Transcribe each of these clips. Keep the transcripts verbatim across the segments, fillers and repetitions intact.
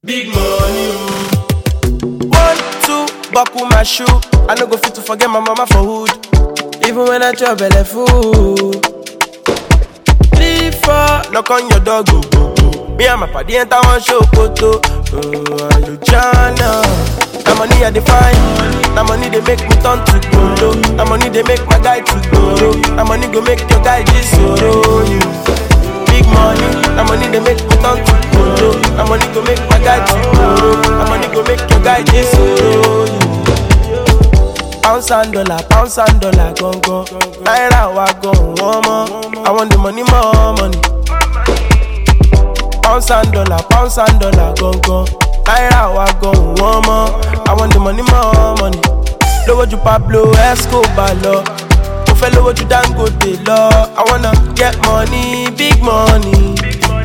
Big money, oh. One, two, buckle my shoe. I no go fit to forget my mama for hood. Even when I chop belly food. Three, four, knock on your door, go, go, go. Me and my party enter one show, photo. Oh, are you Jana? That money I define. That money they make me turn to gold. That money they make my guy to go. That money go make your guy this solo. Big money, that money they make me turn to gold. That money go make my guy to go. That money go make your guy this solo. Pounds and dollar, pounds and dollar, gone gone. Naira wa gone, one more. I want the money, more money. Pounds and dollar, pounds and dollar, gone gone. Naira wa gone, one more. I want the money, more money. Lowo ju Pablo Escobar lo. Mo fẹ́ lowo ju Dangote lo. I wanna get money, big money.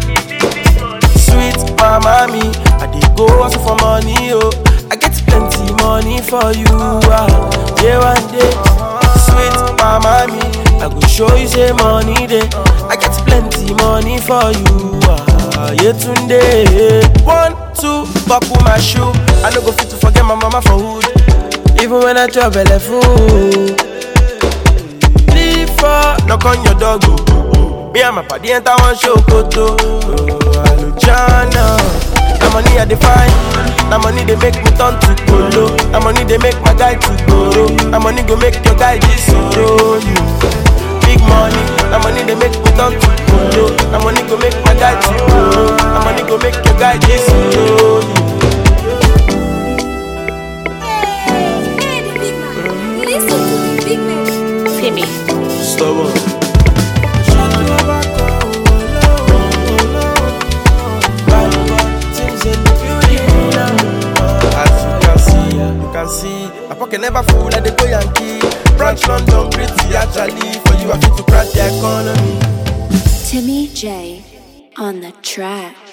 Sweet mama me, I dey go hustle for money, oh. I get plenty money for you, ah. Yeah, one day. Sweet mama me, I go show you say money day. I get plenty money for you, ah. Yeah, today. One, two, buckle my shoe. I no go fit to forget my mama for hood. Even when I chop belly food. Three, four, knock on your door, go, go, go. Me and my party enter one show, photo. Oh, I look Jana. That money I define. That money they make me turn to gold. That money they make my guy to go. That money go make your guy this solo. Big money. That money they make me turn to gold. That money go make my guy to go. That money go make your guy this solo. Timmy. Stubborn. You can see, my pocket never full like the go Yankee. Branch London, pretty actually. For you, I fit to crack the economy. Timmy J on the track.